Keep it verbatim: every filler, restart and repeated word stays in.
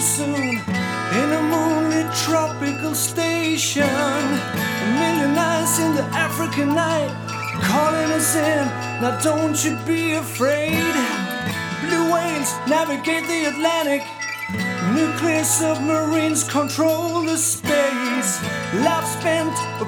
soon in a moonlit tropical station. A million eyes in the African night calling us in. Now don't you be afraid. Blue whales navigate the Atlantic. Nuclear submarines control the space. Love spent